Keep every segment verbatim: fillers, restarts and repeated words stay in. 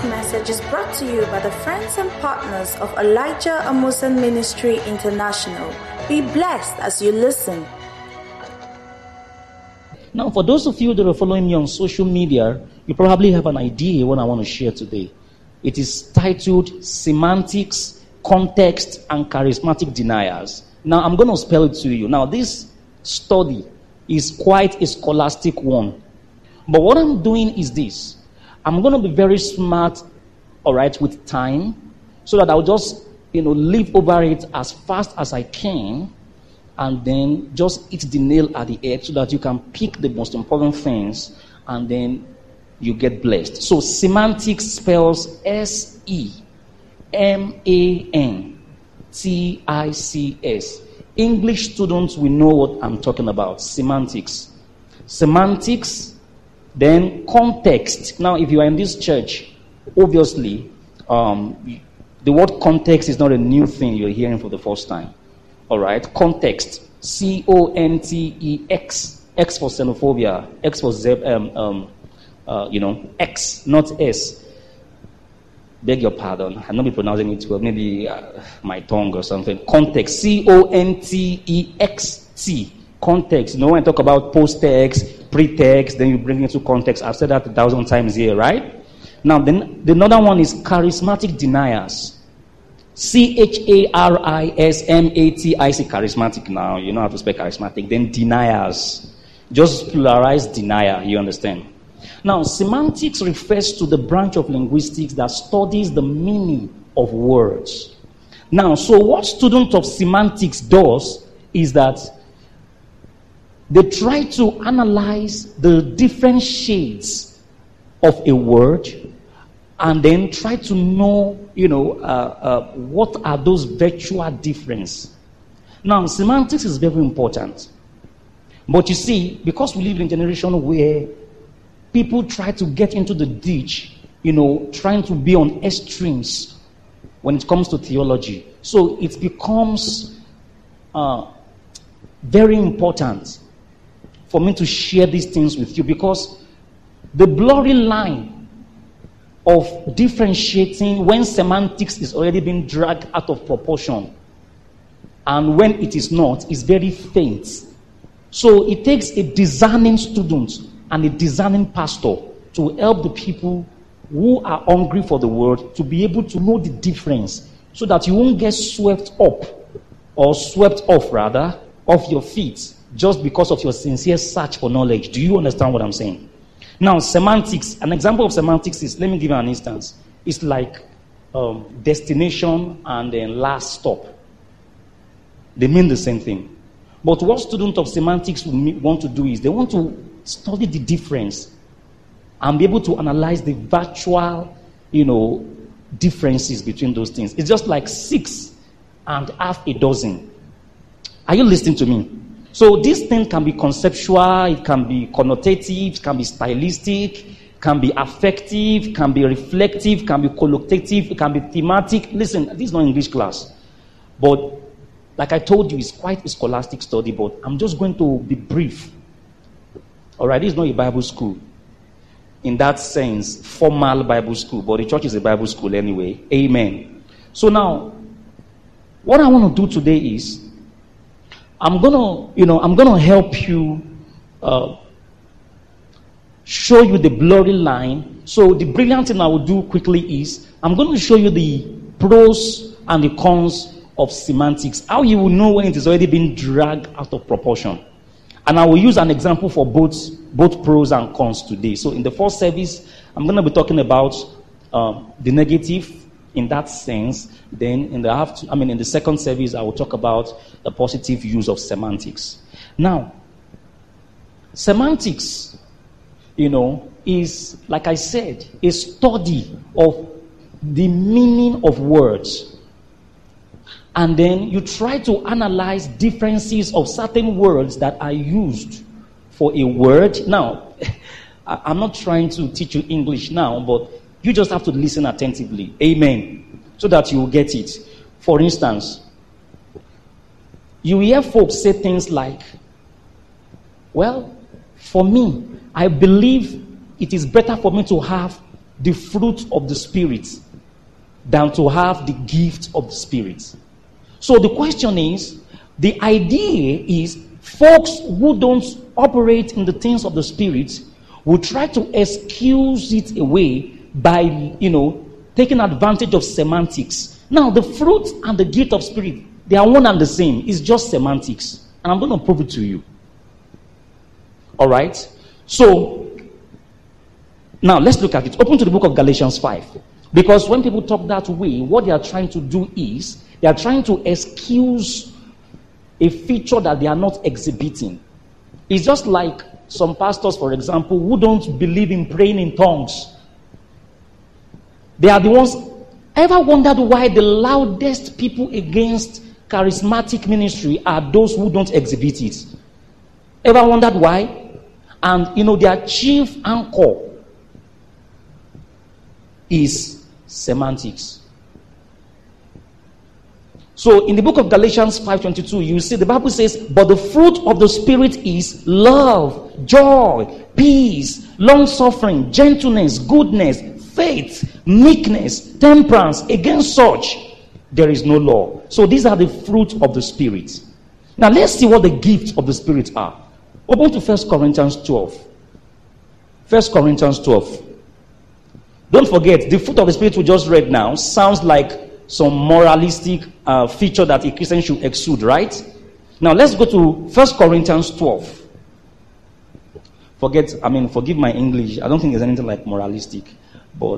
message is brought to you by the friends and partners of Elijah Amusan Ministry International. Be blessed as you listen. Now, for those of you that are following me on social media, you probably have an idea what I want to share today. It is titled Semantics, Context, and Charismatic Deniers. Now, I'm going to spell it to you. Now, this study is quite a scholastic one. But what I'm doing is this. I'm going to be very smart, all right, with time, so that I'll just, you know, leap over it as fast as I can, and then just hit the nail at the head so that you can pick the most important things, and then you get blessed. So semantics spells S E M A N T I C S. English students will know what I'm talking about. Semantics. Semantics. Then context. Now, if you are in this church, obviously, um, the word context is not a new thing you're hearing for the first time. All right? Context. C O N T E X. X for xenophobia. X for, ze- um, um, uh, you know, X, not S. Beg your pardon. I'll not be pronouncing it well. Maybe uh, my tongue or something. Context. C O N T E X T. Context. You know, when I talk about post-text, pre-text, then you bring it into context. I've said that a thousand times here, right? Now, then the another one is charismatic deniers. C H A R I S M A T I C. Charismatic now. You know how to spell charismatic. Then deniers. Just pluralize denier. You understand? Now, semantics refers to the branch of linguistics that studies the meaning of words. Now, so what student of semantics does is that they try to analyze the different shades of a word and then try to know, you know, uh, uh, what are those virtual differences. Now, semantics is very important. But you see, because we live in a generation where people try to get into the ditch, you know, trying to be on extremes when it comes to theology. So it becomes uh, very important for me to share these things with you, because the blurry line of differentiating when semantics is already being dragged out of proportion and when it is not is very faint. So it takes a discerning student and a discerning pastor to help the people who are hungry for the word to be able to know the difference, so that you won't get swept up or swept off rather off your feet just because of your sincere search for knowledge. Do you understand what I'm saying? Now, semantics, an example of semantics is, let me give you an instance. It's like um, destination and then last stop. They mean the same thing. But what students of semantics want to do is they want to study the difference and be able to analyze the virtual, you know, differences between those things. It's just like six and half a dozen. Are you listening to me? So this thing can be conceptual, it can be connotative, it can be stylistic, can be affective, can be reflective, can be collocative, it can be thematic. Listen, this is not English class. But like I told you, it's quite a scholastic study, but I'm just going to be brief. All right, this is not a Bible school. In that sense, formal Bible school, but the church is a Bible school anyway. Amen. So now, what I want to do today is, I'm gonna, you know, I'm gonna help you uh, show you the blurry line. So the brilliant thing I will do quickly is I'm going to show you the pros and the cons of semantics. How you will know when it is already being dragged out of proportion. And I will use an example for both both pros and cons today. So in the first service, I'm going to be talking about uh, the negative in that sense. Then in the after, I mean in the second service, I will talk about the positive use of semantics. Now, semantics, you know, is, like I said, a study of the meaning of words. And then you try to analyze differences of certain words that are used for a word. Now, I'm not trying to teach you English now, but you just have to listen attentively. Amen. So that you will get it. For instance, you hear folks say things like, well, for me, I believe it is better for me to have the fruit of the Spirit than to have the gift of the Spirit. So the question is, the idea is folks who don't operate in the things of the Spirit will try to excuse it away by, you know, taking advantage of semantics. Now, the fruit and the gift of Spirit, they are one and the same. It's just semantics. And I'm going to prove it to you. All right? So, now let's look at it. Open to the book of Galatians five. Because when people talk that way, what they are trying to do is, they are trying to excuse a feature that they are not exhibiting. It's just like some pastors, for example, who don't believe in praying in tongues. They are the ones. Ever wondered why the loudest people against charismatic ministry are those who don't exhibit it? Ever wondered why? And you know, their chief anchor is semantics. So in the book of Galatians five twenty-two, you see the Bible says, but the fruit of the Spirit is love, joy, peace, long-suffering, gentleness, goodness, faith, meekness, temperance. Against such there is no law. So these are the fruit of the Spirit. Now let's see what the gifts of the Spirit are. Open to First Corinthians twelve. First Corinthians twelve. Don't forget, the fruit of the Spirit we just read now sounds like some moralistic uh, feature that a Christian should exude, right? Now let's go to First Corinthians twelve. Forget, I mean, forgive my English. I don't think there's anything like moralistic, but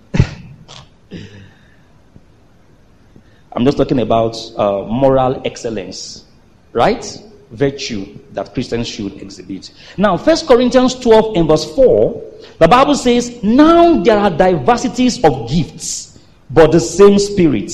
I'm just talking about uh, moral excellence, right? Virtue that Christians should exhibit. Now, First Corinthians twelve and verse four, the Bible says, now there are diversities of gifts, but the same Spirit.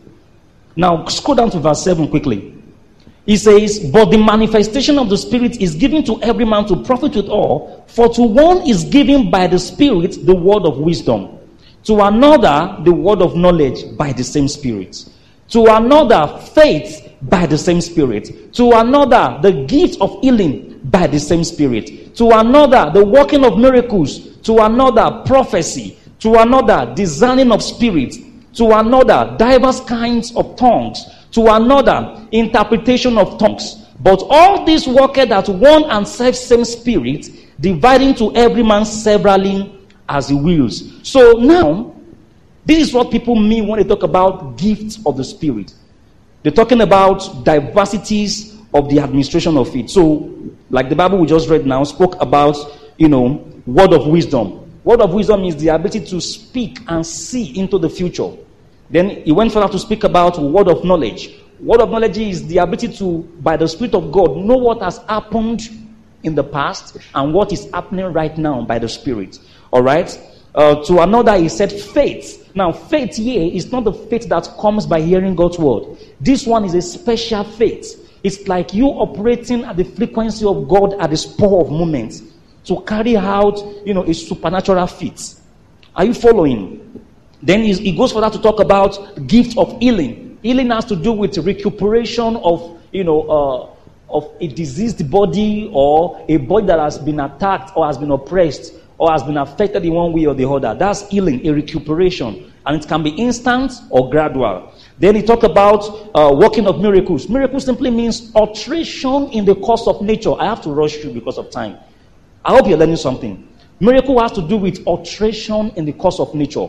Now, scroll down to verse seven quickly. He says, but the manifestation of the Spirit is given to every man to profit with all, for to one is given by the Spirit the word of wisdom, to another the word of knowledge by the same Spirit, to another faith by the same Spirit, to another the gift of healing by the same Spirit, to another the working of miracles, to another prophecy, to another discerning of spirits, to another diverse kinds of tongues, to another interpretation of tongues. But all this worketh at one and self same Spirit, dividing to every man severally as he wills. So now, this is what people mean when they talk about gifts of the Spirit. They're talking about diversities of the administration of it. So, like the Bible we just read now spoke about, you know, word of wisdom. Word of wisdom is the ability to speak and see into the future. Then he went further to speak about word of knowledge. Word of knowledge is the ability to, by the Spirit of God, know what has happened in the past and what is happening right now by the Spirit. All right? Uh, to another, he said faith. Now, faith here is not the faith that comes by hearing God's word. This one is a special faith. It's like you operating at the frequency of God at the spur of moment to carry out, you know, a supernatural feat. Are you following? Then he goes further to talk about gift of healing. Healing has to do with recuperation of, you know, uh, of a diseased body or a body that has been attacked or has been oppressed or has been affected in one way or the other. That's healing, a recuperation. And it can be instant or gradual. Then he talked about uh, working of miracles. Miracle simply means alteration in the course of nature. I have to rush you because of time. I hope you're learning something. Miracle has to do with alteration in the course of nature.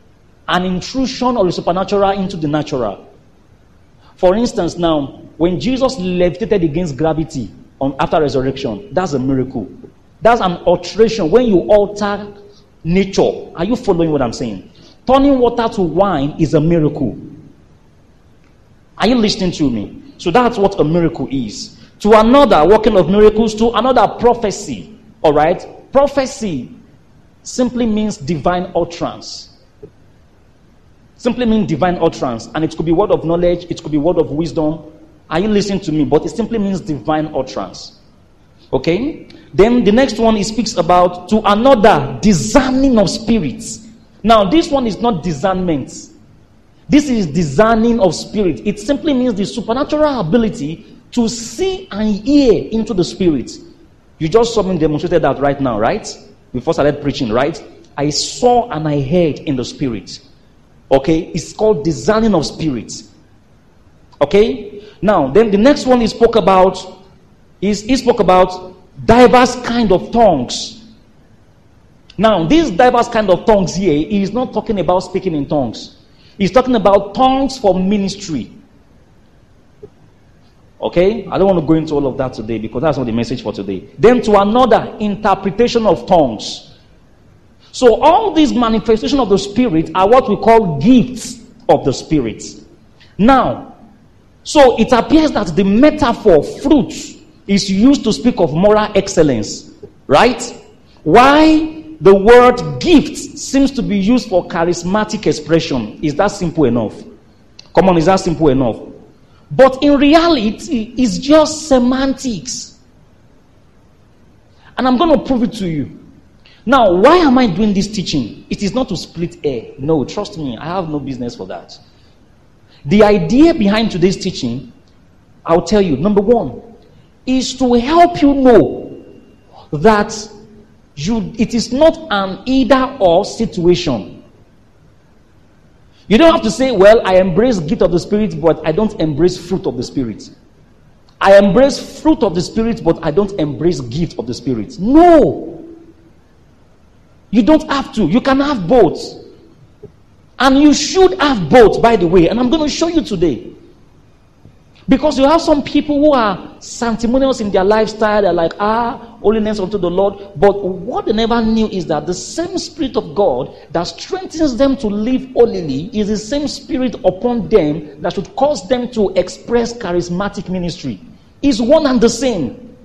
An intrusion of the supernatural into the natural. For instance, now, when Jesus levitated against gravity on after resurrection, that's a miracle. That's an alteration when you alter nature. Are you following what I'm saying? Turning water to wine is a miracle. Are you listening to me? So that's what a miracle is. To another, working of miracles, to another, prophecy. All right? Prophecy simply means divine utterance. Simply means divine utterance. And it could be word of knowledge, it could be word of wisdom. Are you listening to me? But it simply means divine utterance. Okay? Then the next one, it speaks about to another, discerning of spirits. Now, this one is not discernment. This is discerning of spirit. It simply means the supernatural ability to see and hear into the spirit. You just saw me demonstrated that right now, right? Before I started preaching, right? I saw and I heard in the spirit. Okay? It's called discerning of spirits. Okay? Now, then the next one he spoke about is he spoke about diverse kind of tongues. Now, these diverse kind of tongues here, he is not talking about speaking in tongues. He's talking about tongues for ministry. Okay? I don't want to go into all of that today because that's not the message for today. Then to another, interpretation of tongues. So all these manifestations of the Spirit are what we call gifts of the Spirit. Now, so it appears that the metaphor fruit is used to speak of moral excellence. Right? Why the word gift seems to be used for charismatic expression. Is that simple enough? Come on, is that simple enough? But in reality, it's just semantics. And I'm going to prove it to you. Now, why am I doing this teaching? It is not to split hair. No, trust me, I have no business for that. The idea behind today's teaching, I'll tell you, number one, is to help you know that You, it is not an either-or situation. You don't have to say, well, I embrace gift of the Spirit, but I don't embrace fruit of the Spirit. I embrace fruit of the Spirit, but I don't embrace gift of the Spirit. No. You don't have to. You can have both. And you should have both, by the way. And I'm going to show you today. Because you have some people who are sanctimonious in their lifestyle. They're like, ah, holiness unto the Lord. But what they never knew is that the same Spirit of God that strengthens them to live holily is the same Spirit upon them that should cause them to express charismatic ministry. It's one and the same.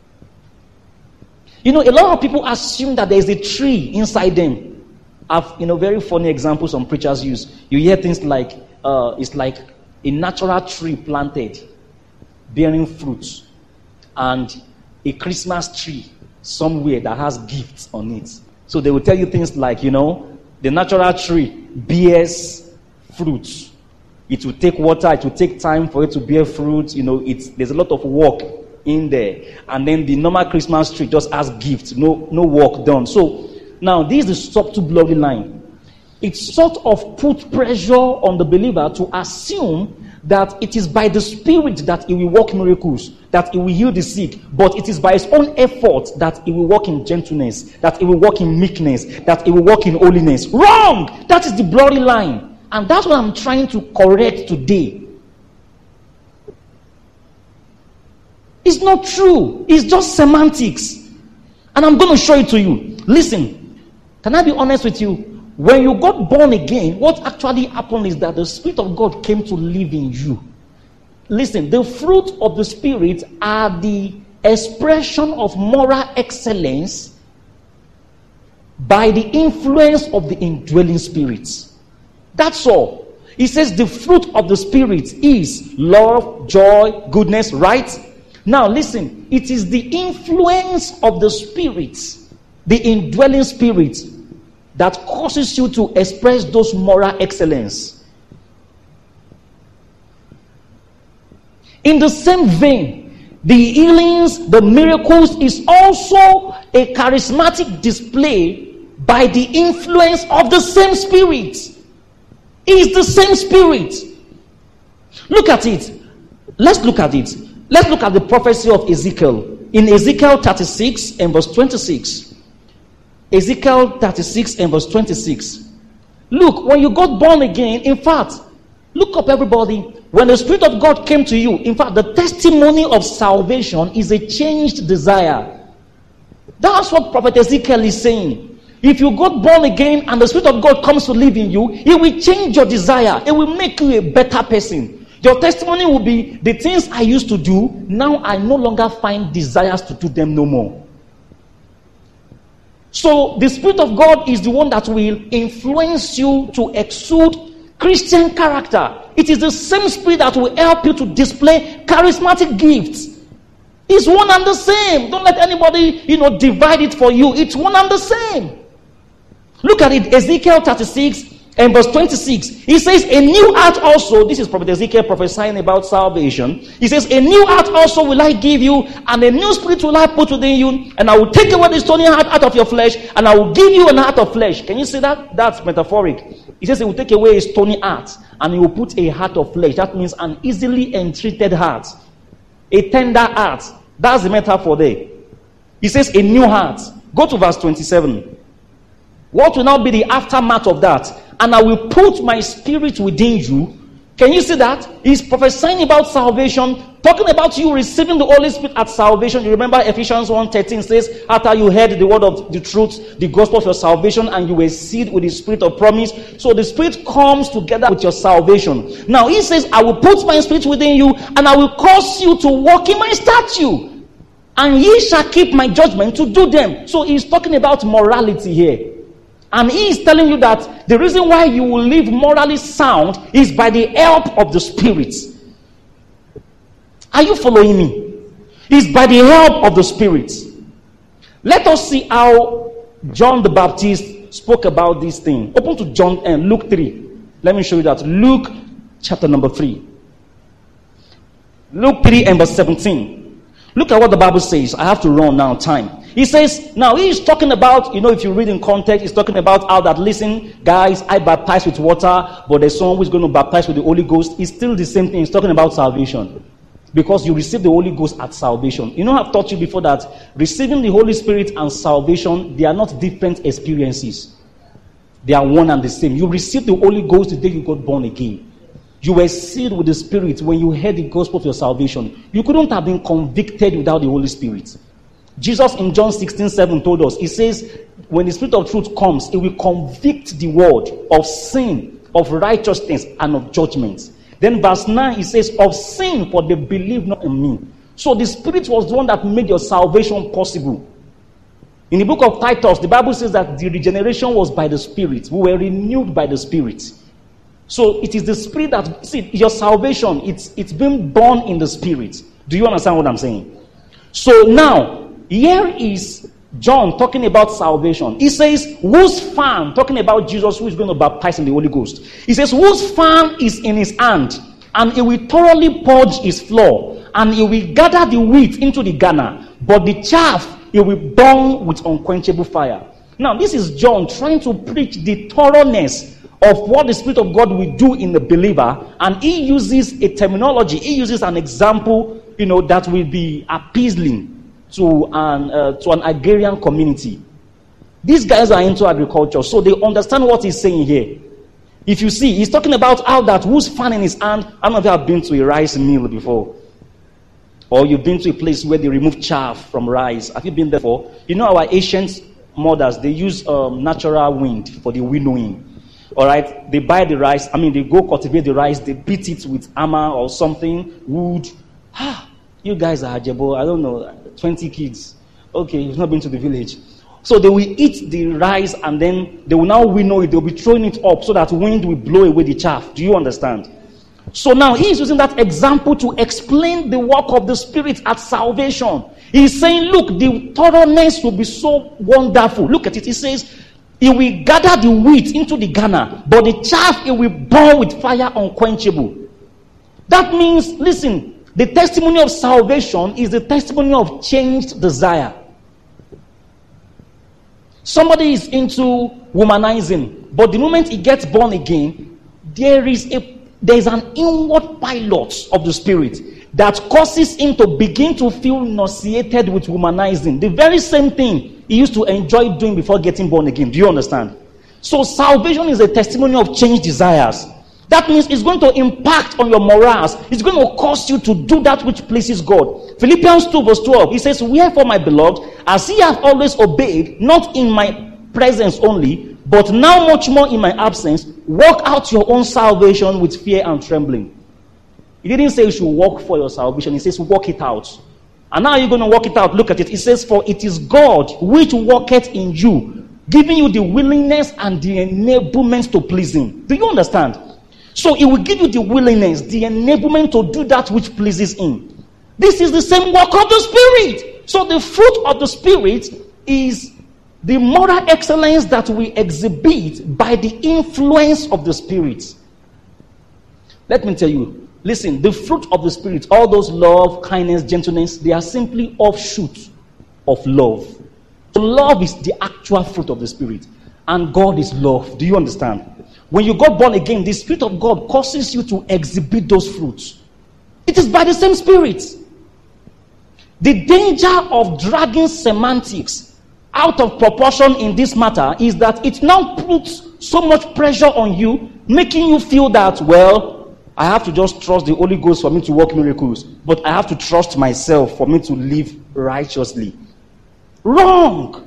You know, a lot of people assume that there is a tree inside them. I've, you know, very funny examples some preachers use. You hear things like, uh, it's like a natural tree planted, bearing fruits, and a Christmas tree somewhere that has gifts on it. So they will tell you things like, you know, the natural tree bears fruits. It will take water, it will take time for it to bear fruit. You know, it's there's a lot of work in there. And then the normal Christmas tree just has gifts, no, no work done. So now this is the subtle blurry line. It sort of put pressure on the believer to assume that it is by the Spirit that he will work miracles, that he will heal the sick, but it is by his own effort that he will walk in gentleness, that he will walk in meekness, that he will walk in holiness. Wrong! That is the blurry line. And that's what I'm trying to correct today. It's not true. It's just semantics. And I'm going to show it to you. Listen, can I be honest with you? When you got born again, what actually happened is that the Spirit of God came to live in you. Listen, the fruit of the Spirit are the expression of moral excellence by the influence of the indwelling Spirit. That's all. He says the fruit of the Spirit is love, joy, goodness, right? Now listen, it is the influence of the Spirit, the indwelling Spirit, that causes you to express those moral excellence. In the same vein, the healings, the miracles is also a charismatic display by the influence of the same Spirit. It is the same Spirit. Look at it. Let's look at it. Let's look at the prophecy of Ezekiel. In Ezekiel thirty-six and verse twenty-six. Ezekiel thirty-six and verse twenty-six. Look, when you got born again, in fact, look up everybody. When the Spirit of God came to you, in fact, the testimony of salvation is a changed desire. That's what Prophet Ezekiel is saying. If you got born again and the Spirit of God comes to live in you, it will change your desire. It will make you a better person. Your testimony will be, the things I used to do, now I no longer find desires to do them no more. So the Spirit of God is the one that will influence you to exude Christian character. It is the same Spirit that will help you to display charismatic gifts. It's one and the same. Don't let anybody, you know, divide it for you. It's one and the same. Look at it, Ezekiel thirty-six And verse twenty-six, he says, a new heart also, this is Prophet Ezekiel prophesying about salvation. He says, a new heart also will I give you, and a new spirit will I put within you, and I will take away the stony heart out of your flesh, and I will give you an heart of flesh. Can you see that? That's metaphoric. He says he will take away a stony heart, and he will put a heart of flesh. That means an easily entreated heart, a tender heart. That's the metaphor there. He says a new heart. Go to verse twenty-seven. What will now be the aftermath of that? And I will put my spirit within you. Can you see that? He's prophesying about salvation, talking about you receiving the Holy Spirit at salvation. You remember Ephesians one thirteen says, after you heard the word of the truth, the gospel of your salvation, and you were sealed with the spirit of promise. So the spirit comes together with your salvation. Now he says, I will put my spirit within you, and I will cause you to walk in my statute, and ye shall keep my judgment to do them. So he's talking about morality here. And he is telling you that the reason why you will live morally sound is by the help of the Spirit. Are you following me? It's by the help of the Spirit. Let us see how John the Baptist spoke about this thing. Open to John and Luke three. Let me show you that. Luke chapter number three. Luke three and verse seventeen. Look at what the Bible says. I have to run now, time. He says, now he's talking about, you know, if you read in context, he's talking about how that, listen, guys, I baptize with water, but there's someone who's going to baptize with the Holy Ghost. It's still the same thing. He's talking about salvation. Because you receive the Holy Ghost at salvation. You know, I've taught you before that receiving the Holy Spirit and salvation, they are not different experiences. They are one and the same. You received the Holy Ghost the day you got born again. You were sealed with the Spirit when you heard the gospel of your salvation. You couldn't have been convicted without the Holy Spirit. Jesus in John sixteen seven told us, he says, when the Spirit of truth comes, it will convict the world of sin, of righteousness, and of judgment. Then verse nine, he says, of sin, for they believe not in me. So the Spirit was the one that made your salvation possible. In the book of Titus, the Bible says that the regeneration was by the Spirit. We were renewed by the Spirit. So it is the Spirit that, see, your salvation, it's, it's being born in the Spirit. Do you understand what I'm saying? So now, here is John talking about salvation. He says, whose fan, talking about Jesus who is going to baptize in the Holy Ghost. He says, whose fan is in his hand, and he will thoroughly purge his floor, and he will gather the wheat into the garner, but the chaff he will burn with unquenchable fire. Now, this is John trying to preach the thoroughness of what the Spirit of God will do in the believer, and he uses a terminology, he uses an example, you know, that will be appealing to an uh, to an agrarian community. These guys are into agriculture, so they understand what he's saying here. If you see, he's talking about how that who's fan in his hand. I don't know if you have been to a rice mill before, or you've been to a place where they remove chaff from rice. Have you been there before? You know, our ancient mothers, they use um, natural wind for the winnowing. All right, they buy the rice. I mean, they go cultivate the rice. They beat it with hammer or something, wood. Ah, you guys are ajebo. I don't know. twenty kids. Okay, you've not been to the village. So they will eat the rice and then they will now winnow it. They'll be throwing it up so that wind will blow away the chaff. Do you understand? So now he is using that example to explain the work of the Spirit at salvation. He's saying, look, the thoroughness will be so wonderful. Look at it. He says, he will gather the wheat into the garner, but the chaff he will burn with fire unquenchable. That means, listen, the testimony of salvation is the testimony of changed desire. Somebody is into womanizing, but the moment he gets born again, there is a there is an inward pilot of the Spirit that causes him to begin to feel nauseated with womanizing. The very same thing he used to enjoy doing before getting born again. Do you understand? So salvation is a testimony of changed desires. That means it's going to impact on your morals. It's going to cause you to do that which pleases God. Philippians two verse twelve, he says, wherefore, my beloved, as ye have always obeyed, not in my presence only, but now much more in my absence, work out your own salvation with fear and trembling. He didn't say you should work for your salvation. He says work it out. And now you're going to work it out. Look at it. It says, for it is God which worketh in you, giving you the willingness and the enablement to please him. Do you understand? So it will give you the willingness, the enablement to do that which pleases him. This is the same work of the Spirit. So the fruit of the Spirit is The moral excellence that we exhibit by the influence of the Spirit. Let me tell you, listen, the fruit of the Spirit, all those love, kindness, gentleness, they are simply offshoots of love. So love is the actual fruit of the Spirit. And God is love. Do you understand? When you got born again, the Spirit of God causes you to exhibit those fruits. It is by the same Spirit. The danger of dragging semantics out of proportion in this matter is that it now puts so much pressure on you, making you feel that, well, I have to just trust the Holy Ghost for me to work miracles, but I have to trust myself for me to live righteously. Wrong.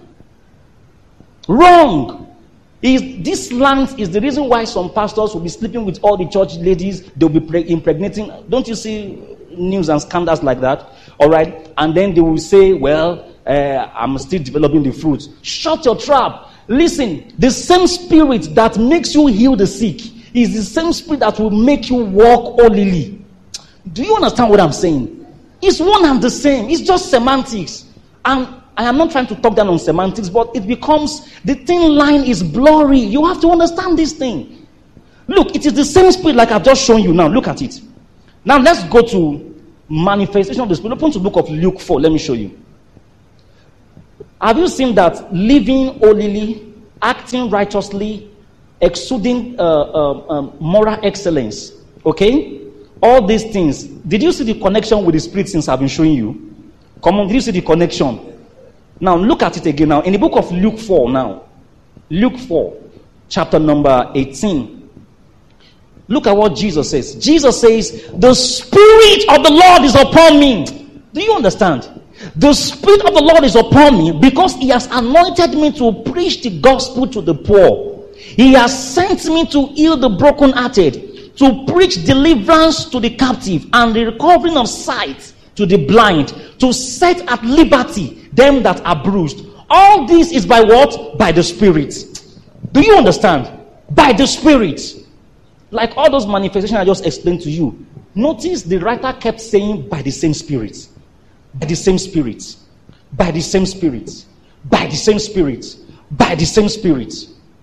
Wrong. Is this land is the reason why some pastors will be sleeping with all the church ladies. They'll be pre- impregnating. Don't you see news and scandals like that? All right. And then they will say, well, uh, I'm still developing the fruits. Shut your trap. Listen, the same spirit that makes you heal the sick is the same spirit that will make you walk holily. Do you understand what I'm saying? It's one and the same. It's just semantics. And I am not trying to talk down on semantics, but it becomes, the thin line is blurry. You have to understand this thing. Look, it is the same spirit like I've just shown you now. Look at it. Now let's go to manifestation of the Spirit. Open to the book of Luke four. Let me show you. Have you seen that living holily, acting righteously, exuding uh, uh, um, moral excellence? Okay? All these things. Did you see the connection with the Spirit since I've been showing you? Come on, did you see the connection? Now look at it again now. In the book of Luke four now. Luke four, chapter number eighteen. Look at what Jesus says. Jesus says, the Spirit of the Lord is upon me. Do you understand? The Spirit of the Lord is upon me because He has anointed me to preach the gospel to the poor. He has sent me to heal the brokenhearted, to preach deliverance to the captive and the recovering of sight to the blind, to set at liberty them that are bruised. All this is by what? By the Spirit. Do you understand? By the Spirit. Like all those manifestations I just explained to you. Notice the writer kept saying by the same Spirit. By the same Spirit. By the same Spirit. By the same Spirit. By the same Spirit.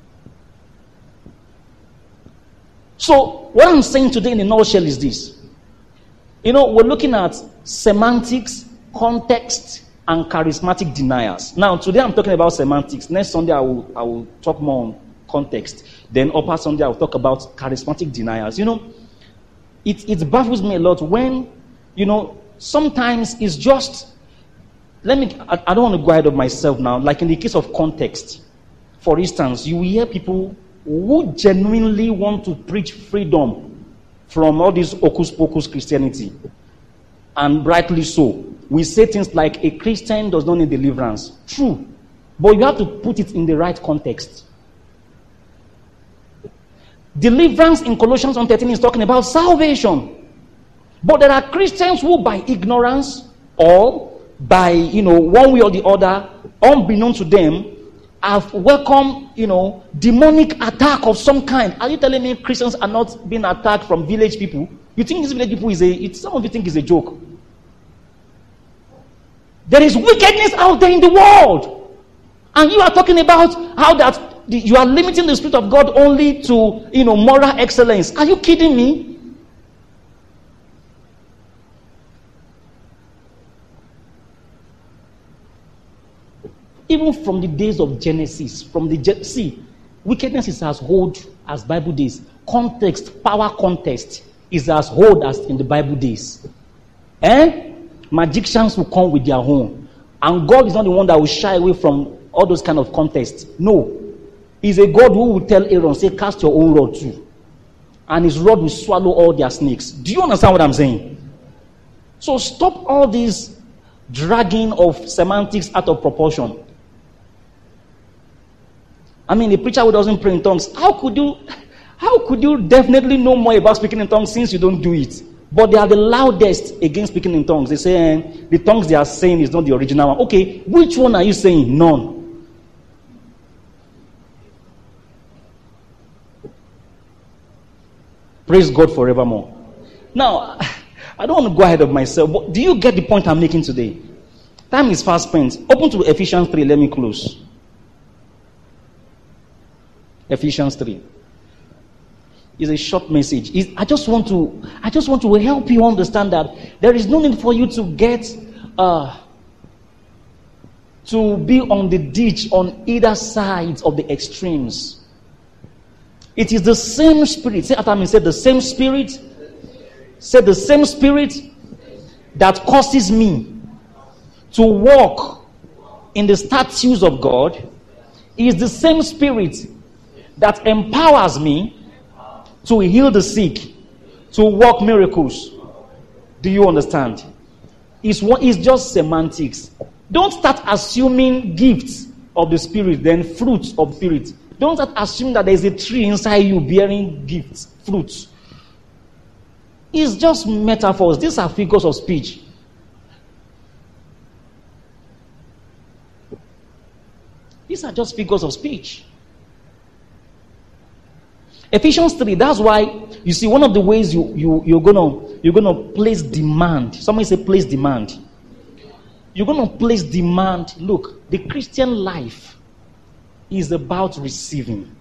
So, what I'm saying today in a nutshell is this. You know, we're looking at semantics, context, and charismatic deniers. Now, today I'm talking about semantics. Next Sunday I will, I will talk more on context. Then upper Sunday I will talk about charismatic deniers. You know, it, it baffles me a lot when, you know, sometimes it's just, let me, I, I don't want to go ahead of myself now. Like in the case of context, for instance, you will hear people who genuinely want to preach freedom from all this hocus pocus Christianity. And rightly so. We say things like a Christian does not need deliverance. True. But you have to put it in the right context. Deliverance in Colossians one thirteen is talking about salvation. But there are Christians who by ignorance or by, you know, one way or the other, unbeknown to them, have welcomed, you know, demonic attack of some kind. Are you telling me Christians are not being attacked from village people? You think these village people is a, it, some of you think is a joke. There is wickedness out there in the world. And you are talking about how that the, you are limiting the Spirit of God only to, you know, moral excellence. Are you kidding me? Even from the days of Genesis, from the see, wickedness is as old as Bible days. Context, power contest is as old as in the Bible days. Eh? Magicians will come with their own. And God is not the one that will shy away from all those kind of contests. No. He's a God who will tell Aaron, say, cast your own rod too. And his rod will swallow all their snakes. Do you understand what I'm saying? So stop all this dragging of semantics out of proportion. I mean, a preacher who doesn't pray in tongues, how could you, how could you definitely know more about speaking in tongues since you don't do it? But they are the loudest against speaking in tongues. They say, eh, the tongues they are saying is not the original one. Okay, which one are you saying? None. Praise God forevermore. Now, I don't want to go ahead of myself, but do you get the point I'm making today? Time is fast spent. Open to Ephesians three, let me close. Ephesians three. It's a short message. It's, I just want to I just want to help you understand that there is no need for you to get uh, to be on the ditch on either side of the extremes. It is the same spirit. Say after me, say the same spirit. Say the same spirit that causes me to walk in the statutes of God is the same spirit that empowers me to heal the sick, to work miracles. Do you understand? It's, what, it's just semantics. Don't start assuming gifts of the spirit, then fruits of the spirit. Don't start assuming that there's a tree inside you bearing gifts, fruits. It's just metaphors. These are figures of speech. These are just figures of speech. Ephesians three, that's why, you see, one of the ways you, you, you're gonna you're gonna place demand. Somebody say place demand. You're gonna place demand. Look, the Christian life is about receiving.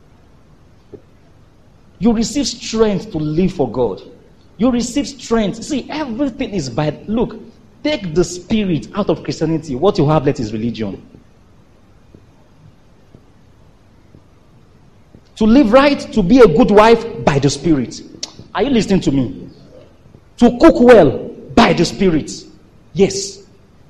You receive strength to live for God. You receive strength. See, everything is by, look, take the spirit out of Christianity. What you have left is religion. To live right, to be a good wife, by the Spirit. Are you listening to me? To cook well, by the Spirit. Yes.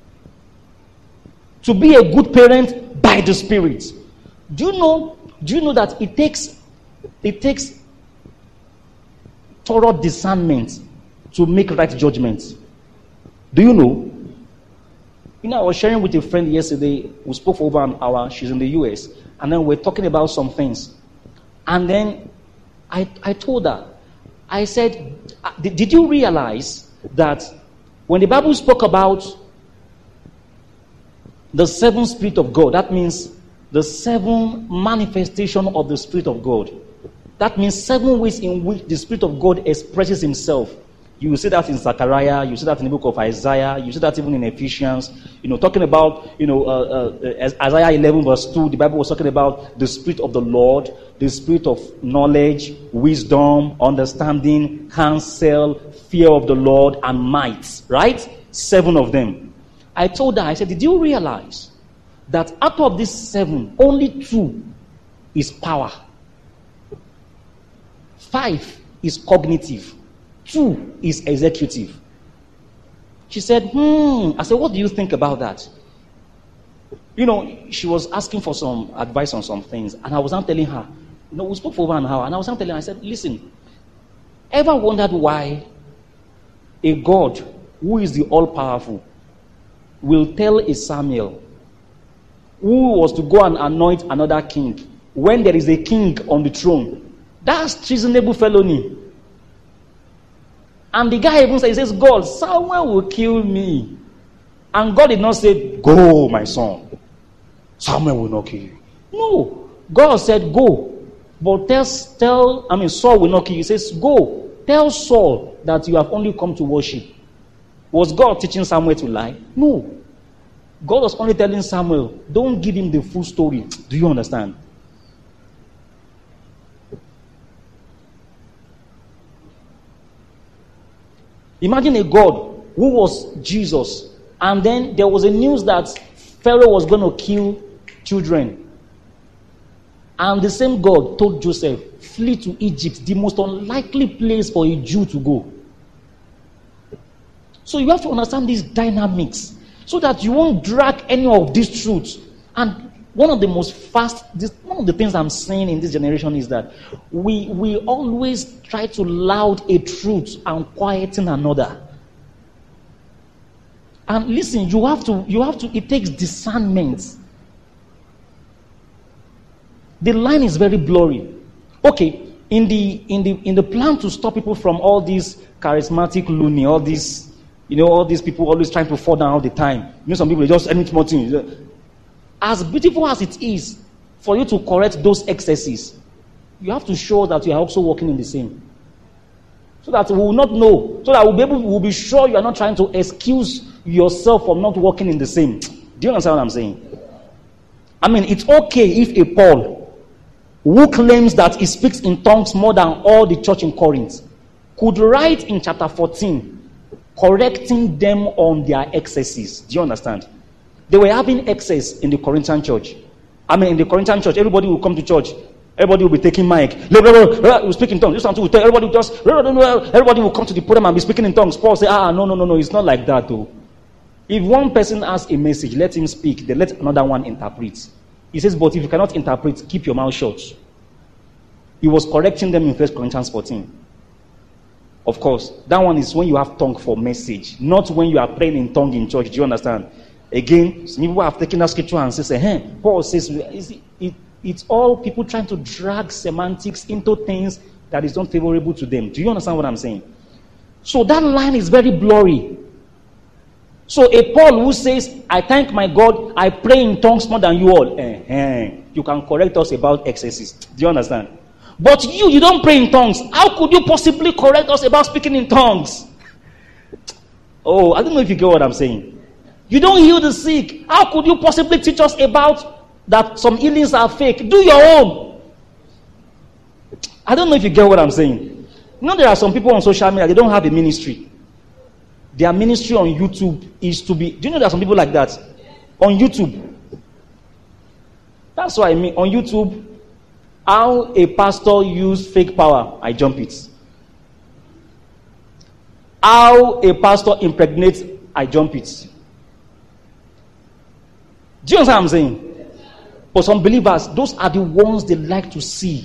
To be a good parent, by the Spirit. Do you know, do you know that it takes, it takes thorough discernment to make right judgments? Do you know? You know, I was sharing with a friend yesterday. We spoke for over an hour. She's in the U S. And then we're talking about some things. And then I, I told her, I said, did you realize that when the Bible spoke about the seven Spirit of God, that means the seven manifestation of the Spirit of God. That means seven ways in which the Spirit of God expresses himself. You will see that in Zechariah, you see that in the book of Isaiah, you see that even in Ephesians. You know, talking about, you know, uh, uh, Isaiah eleven verse two, the Bible was talking about the Spirit of the Lord, the Spirit of knowledge, wisdom, understanding, counsel, fear of the Lord, and might. Right? Seven of them. I told her, I said, did you realize that out of these seven, only two is power? Five is cognitive. Two is executive. She said, hmm. I said, what do you think about that? You know, she was asking for some advice on some things. And I was not telling her, you know, we spoke for over an hour. And I was not telling her, I said, listen, ever wondered why a God who is the all-powerful will tell a Samuel who was to go and anoint another king when there is a king on the throne? That's treasonable felony. And the guy even says, he says, God, Samuel will kill me. And God did not say, go, my son. Samuel will not kill you. No. God said, go. But tell, tell, I mean, Saul will not kill you. He says, go. Tell Saul that you have only come to worship. Was God teaching Samuel to lie? No. God was only telling Samuel, don't give him the full story. Do you understand? Imagine a God who was Jesus, and then there was a news that Pharaoh was going to kill children. And the same God told Joseph, flee to Egypt, the most unlikely place for a Jew to go. So you have to understand these dynamics so that you won't drag any of these truths. And one of the most fast, this, one of the things I'm saying in this generation is that we we always try to loud a truth and quieten another. And listen, you have to, you have to, it takes discernment. The line is very blurry. Okay, in the in the in the plan to stop people from all these charismatic loony, all these, you know, all these people always trying to fall down all the time. You know, some people just any small thing. As beautiful as it is for you to correct those excesses, you have to show that you are also working in the same. So that we will not know, so that we'll be able, we'll be sure you are not trying to excuse yourself from not working in the same. Do you understand what I'm saying? I mean, it's okay if a Paul who claims that he speaks in tongues more than all the church in Corinth, could write in chapter fourteen, correcting them on their excesses. Do you understand? They were having excess in the Corinthian church. I mean, in the Corinthian church, everybody will come to church. Everybody will be taking mic. Will speak in tongues. Everybody will just. Everybody will come to the podium and be speaking in tongues. Paul say, "Ah, no, no, no, no. It's not like that, though. If one person has a message, let him speak. Then let another one interpret." He says, "But if you cannot interpret, keep your mouth shut." He was correcting them in First Corinthians fourteen. Of course, that one is when you have tongue for message, not when you are praying in tongue in church. Do you understand? Again, some people have taken that scripture and say, "Hey, Paul says it, it, it's all people trying to drag semantics into things that is not favorable to them." Do you understand what I'm saying? So that line is very blurry. So a Paul who says, "I thank my God, I pray in tongues more than you all," eh, eh, you can correct us about excesses. Do you understand? But you, you don't pray in tongues. How could you possibly correct us about speaking in tongues? Oh, I don't know if you get what I'm saying. You don't heal the sick. How could you possibly teach us about that some healings are fake? Do your own. I don't know if you get what I'm saying. You know, there are some people on social media, they don't have a ministry. Their ministry on YouTube is to be... Do you know there are some people like that? On YouTube. That's what I mean. On YouTube, how a pastor used fake power, I jump it. How a pastor impregnates, I jump it. Do you understand what I'm saying? For some believers, those are the ones they like to see.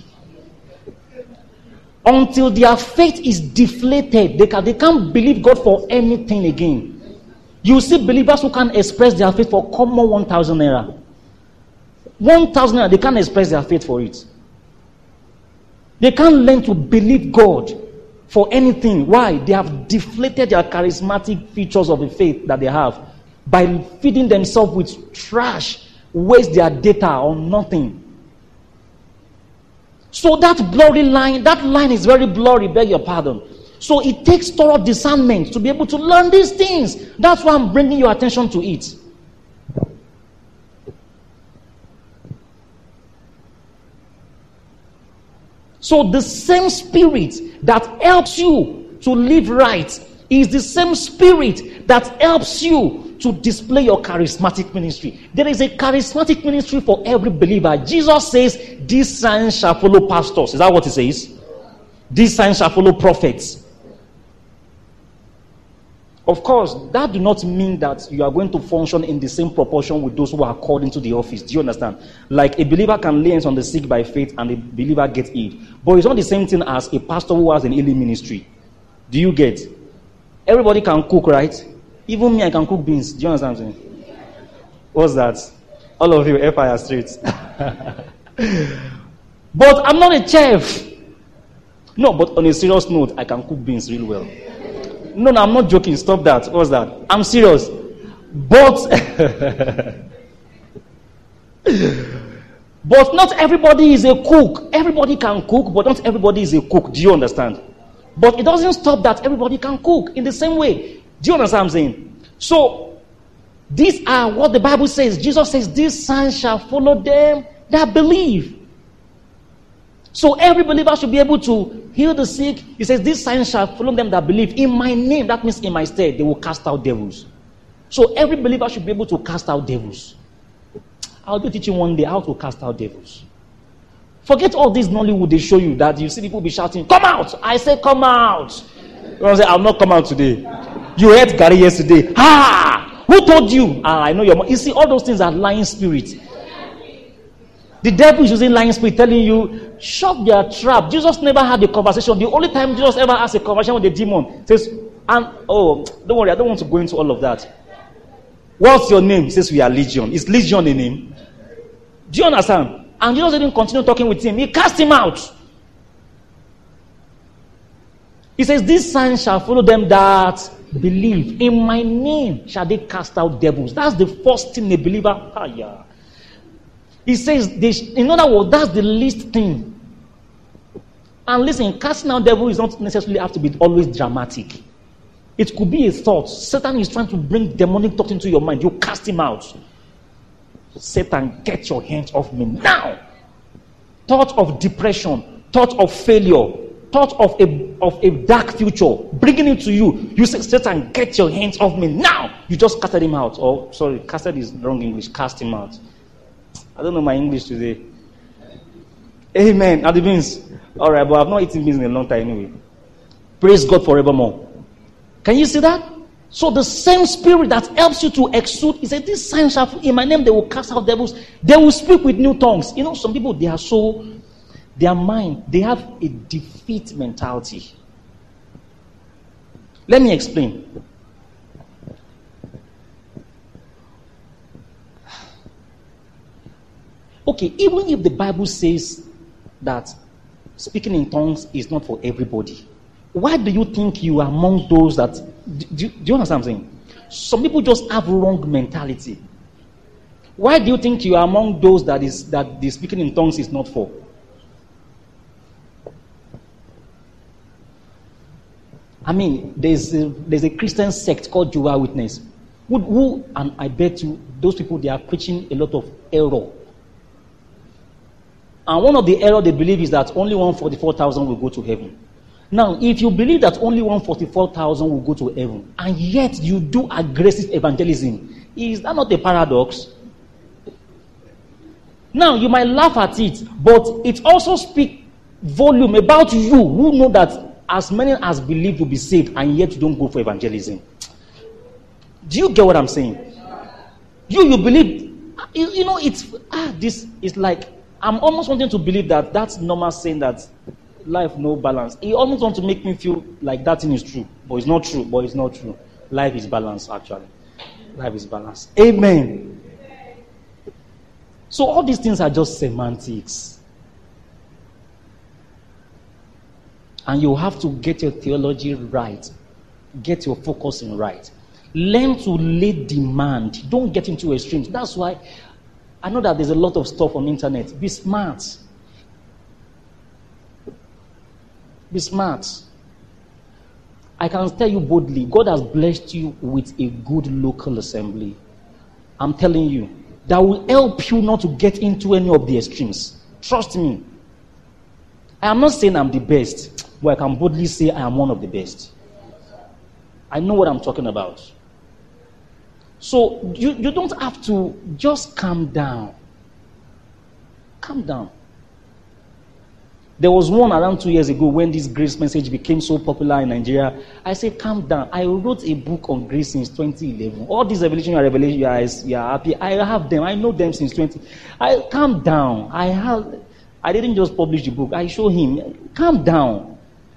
Until their faith is deflated, they, can, they can't believe God for anything again. You see believers who can express their faith for common one thousand naira. one thousand naira, they can't express their faith for it. They can't learn to believe God for anything. Why? They have deflated their charismatic features of the faith that they have by feeding themselves with trash, waste their data on nothing. So that blurry line, that line is very blurry, beg your pardon. So it takes thorough discernment to be able to learn these things. That's why I'm bringing your attention to it. So the same spirit that helps you to live right is the same spirit that helps you to display your charismatic ministry. There is a charismatic ministry for every believer. Jesus says, "These signs shall follow pastors." Is that what he says? "These signs shall follow prophets." Of course, that do not mean that you are going to function in the same proportion with those who are called into the office. Do you understand? Like a believer can lay hands on the sick by faith and a believer gets healed. But it's not the same thing as a pastor who has an healing ministry. Do you get? Everybody can cook, right? Even me, I can cook beans. Do you understand what I'm saying? What's that? All of you, F I R streets. But I'm not a chef. No, but on a serious note, I can cook beans really well. No, no, I'm not joking. Stop that. What's that? I'm serious. But, but not everybody is a cook. Everybody can cook, but not everybody is a cook. Do you understand? But it doesn't stop that everybody can cook in the same way. Do you understand what I'm saying? So, these are what the Bible says. Jesus says, "These signs shall follow them that believe." So every believer should be able to heal the sick. He says, "These signs shall follow them that believe. In my name," that means in my stead, "they will cast out devils." So every believer should be able to cast out devils. I'll be teaching one day how to cast out devils. Forget all this Nollywood they show you that you see people be shouting, "Come out!" I say, "Come out." You say, "I'll not come out today." You heard Gary yesterday. Ah! Who told you? Ah, I know your mom. You see, all those things are lying spirits. The devil is using lying spirit telling you, shut their trap. Jesus never had a conversation. The only time Jesus ever has a conversation with the demon says, and oh, don't worry, I don't want to go into all of that. What's your name? He says, "We are Legion." Is Legion a name? Do you understand? And Jesus didn't continue talking with him. He cast him out. He says, "These signs shall follow them that believe. In my name shall they cast out devils." That's the first thing a believer. Ah, yeah. He says, they, in other words, that's the least thing. And listen, casting out devil is not necessarily have to be always dramatic. It could be a thought. Satan is trying to bring demonic thought into your mind. You cast him out. Satan, get your hands off me now. thought of depression, thought of failure, thought of a, of a dark future, bringing it to you. You say, Satan, get your hands off me now. You just casted him out. Or, sorry, casted is wrong English. Cast him out. I don't know my English today. Amen. And the beans. All right, but I've not eaten beans in a long time anyway. Praise God forevermore. Can you see that? So the same spirit that helps you to exude, he said, this sign shall, in my name they will cast out devils. They will speak with new tongues. You know, some people, they are so, their mind, they have a defeat mentality. Let me explain. Okay, even if the Bible says that speaking in tongues is not for everybody, why do you think you are among those that... Do, do you understand what I'm saying? Some people just have wrong mentality. Why do you think you are among those that is that the speaking in tongues is not for? I mean, there's a, there's a Christian sect called Jehovah's Witness. Who, who, and I bet you, those people, they are preaching a lot of error. And one of the error they believe is that only one hundred forty-four thousand will go to heaven. Now, if you believe that only one hundred forty-four thousand will go to heaven, and yet you do aggressive evangelism, is that not a paradox? Now, you might laugh at it, but it also speaks volume about you who know that as many as believe will be saved, and yet you don't go for evangelism. Do you get what I'm saying? You, you believe, you, you know, it's, ah, this is like, I'm almost wanting to believe that that's normal saying that life no balance. He almost wants to make me feel like that thing is true, but it's not true. But it's not true. Life is balanced, actually. Life is balanced. Amen. So all these things are just semantics, and you have to get your theology right, get your focusing right. Learn to lay demand. Don't get into extremes. That's why I know that there's a lot of stuff on the internet. Be smart. Be smart. I can tell you boldly, God has blessed you with a good local assembly. I'm telling you, that will help you not to get into any of the extremes. Trust me. I am not saying I'm the best, but I can boldly say I am one of the best. I know what I'm talking about. So you, you don't have to just calm down. Calm down. There was one around two years ago when this grace message became so popular in Nigeria. I said, calm down. I wrote a book on grace since twenty eleven. All these revelation and revelation, you are, you are happy. I have them. I know them since twenty. I calm down. I have. I didn't just publish the book. I show him. Calm down.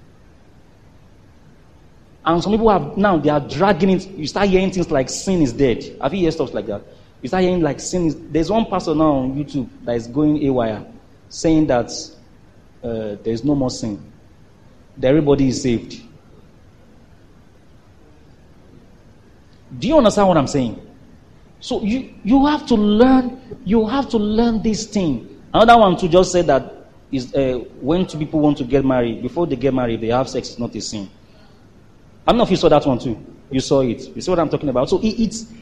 And some people have now, they are dragging it. You start hearing things like sin is dead. Have you heard stuff like that? You start hearing like sin is... There's one pastor now on YouTube that is going haywire, saying that uh, there is no more sin. That everybody is saved. Do you understand what I'm saying? So you, you have to learn, you have to learn this thing. Another one to just say that is uh, when two people want to get married, before they get married, they have sex, it's not a sin. I don't know if you saw that one too. You saw it. You see what I'm talking about? So it, it's...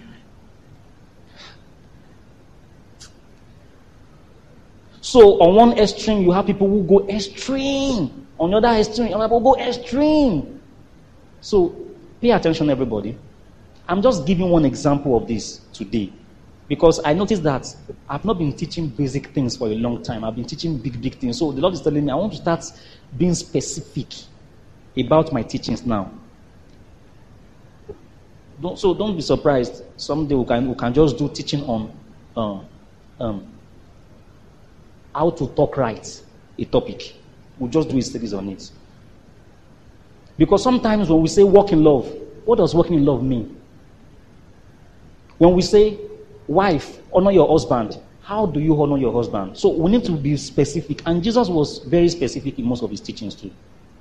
So on one extreme, you have people who go extreme. On the other extreme, you have people who go extreme. So pay attention, everybody. I'm just giving one example of this today. Because I noticed that I've not been teaching basic things for a long time. I've been teaching big, big things. So the Lord is telling me, I want to start being specific about my teachings now. Don't, so don't be surprised. Someday we can, we can just do teaching on uh, um, how to talk right, a topic. We'll just do a series on it. Because sometimes when we say walk in love, what does walking in love mean? When we say, wife, honor your husband, how do you honor your husband? So we need to be specific. And Jesus was very specific in most of his teachings too.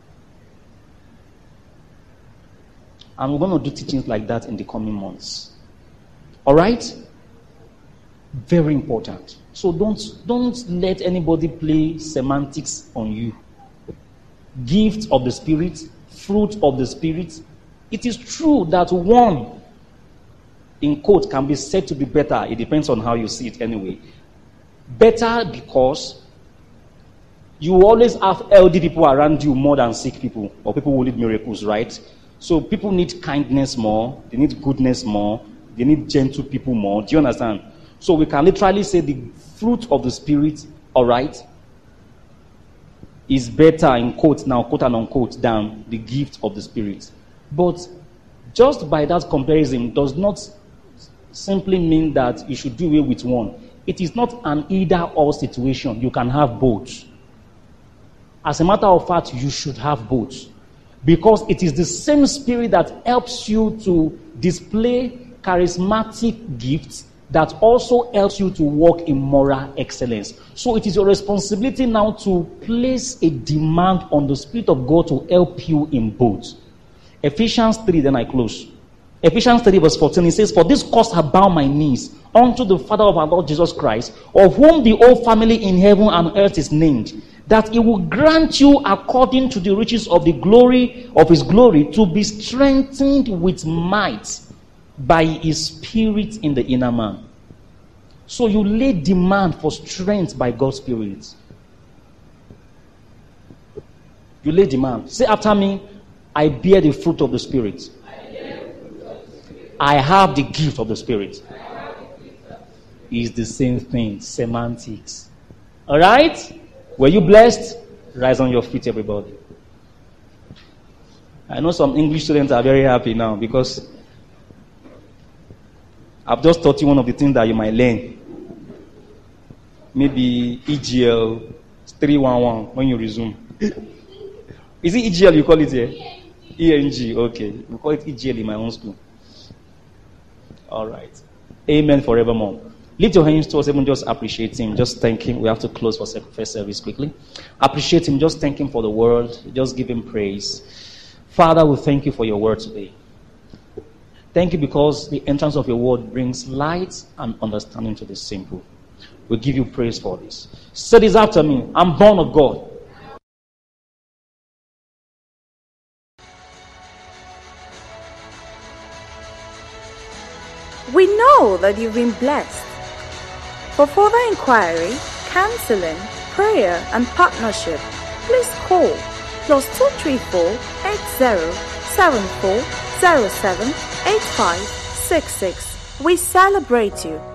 And we're going to do teachings like that in the coming months. All right? Very important. So don't, don't let anybody play semantics on you. Gift of the Spirit, fruit of the Spirit. It is true that one, in quote, can be said to be better. It depends on how you see it anyway. Better because You will always have healthy people around you more than sick people, or people who need miracles, right? So people need kindness more, they need goodness more, they need gentle people more. Do you understand? So we can literally say the fruit of the Spirit, all right, is better, in quotes now, quote and unquote, than the gift of the Spirit. But just by that comparison does not simply mean that you should do away with one. It is not an either-or situation. You can have both. As a matter of fact, you should have both. Because it is the same Spirit that helps you to display charismatic gifts that also helps you to walk in moral excellence. So it is your responsibility now to place a demand on the Spirit of God to help you in both. Ephesians three, then I close. Ephesians three verse fourteen, it says, "For this cause I bow my knees unto the Father of our Lord Jesus Christ, of whom the whole family in heaven and earth is named, that he will grant you according to the riches of the glory of his glory to be strengthened with might by his Spirit in the inner man." So you lay demand for strength by God's Spirit. You lay demand. Say after me, I bear the fruit of the Spirit. I have the gift of the Spirit. It's the same thing. Semantics. All right? Were you blessed? Rise on your feet, everybody. I know some English students are very happy now because I've just taught you one of the things that you might learn. Maybe E G L three one one when you resume. Is it E G L you call it here? E N G, okay. We call it E G L in my own school. All right. Amen forevermore. Lift your hands towards heaven, just appreciate him, just thank him. We have to close for first service quickly. Appreciate him, just thank him for the word, just give him praise. Father, we thank you for your word today. Thank you because the entrance of your word brings light and understanding to the simple. We give you praise for this. Say this after me. I'm born of God. We know that you've been blessed. For further inquiry, counseling, prayer, and partnership, please call plus two three four eight zero seven four zero seven eight five six six. We celebrate you.